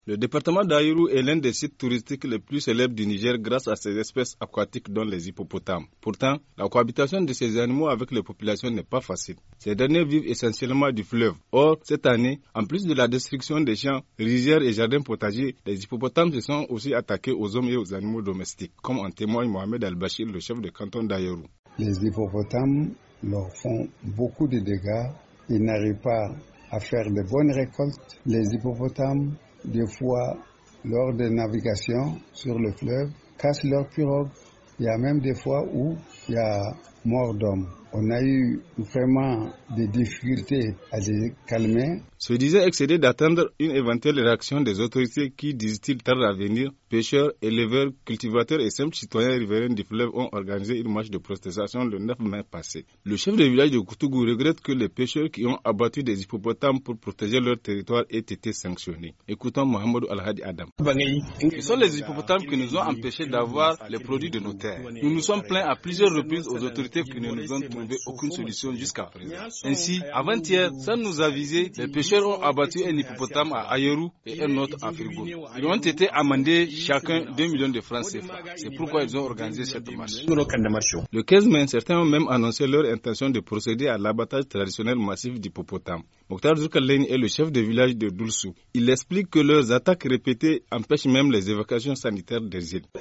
Le département d'Aïrou est l'un des sites touristiques les plus célèbres du Niger grâce à ses espèces aquatiques dont les hippopotames. Pourtant, la cohabitation de ces animaux avec les populations n'est pas facile. Ces derniers vivent essentiellement du fleuve. Or, cette année, en plus de la destruction des champs, rizières et jardins potagers, les hippopotames se sont aussi attaqués aux hommes et aux animaux domestiques, comme en témoigne Mohamed Al-Bachir, le chef de canton d'Aïrou. Les hippopotames leur font beaucoup de dégâts. Ils n'arrivent pas à faire de bonnes récoltes. Les hippopotames, des fois, lors des navigations sur le fleuve, cassent leurs pirogues. Il y a même des fois où il y a mort d'hommes. On a eu vraiment des difficultés à les calmer. Se disait excédé d'attendre une éventuelle réaction des autorités qui, disent-ils, tardent à venir. Pêcheurs, éleveurs, cultivateurs et simples citoyens riverains du fleuve ont organisé une marche de protestation le 9 mai passé. Le chef de village de Koutougou regrette que les pêcheurs qui ont abattu des hippopotames pour protéger leur territoire aient été sanctionnés. Écoutons Mohamed Al-Hadi Adam. Ce sont les hippopotames qui nous ont empêchés d'avoir les produits de nos terres. Nous nous sommes plaints à plusieurs reprises aux autorités qui ne nous ont trouvé aucune solution jusqu'à présent. Ainsi, avant-hier, sans nous aviser, les pêcheurs ont abattu un hippopotame à Aïrou et un autre à Fribourg. Ils ont été amendés chacun 2 millions de francs CFA. C'est pourquoi ils ont organisé cette marche. Le 15 mai, certains ont même annoncé leur intention de procéder à l'abattage traditionnel massif d'hippopotames. Mokhtar Zoukaleni est le chef de village de Doulsou. Il explique que leurs attaques répétées empêchent même les évacuations sanitaires des îles.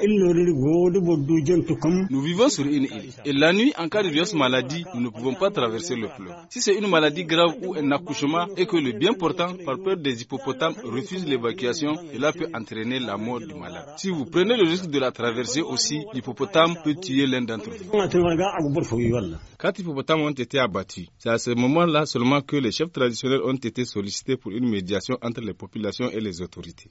Nous vivons sur une île et la nuit, en cas de violence maladie, nous ne pouvons pas traverser le fleuve. Si c'est une maladie grave ou un accouchement et que le bien portant, par peur des hippopotames, refuse l'évacuation, cela peut entraîner la mort du malade. Si vous prenez le risque de la traverser aussi, l'hippopotame peut tuer l'un d'entre vous. 4 hippopotames ont été abattus. C'est à ce moment-là seulement que les chefs traditionnels ont été sollicités pour une médiation entre les populations et les autorités.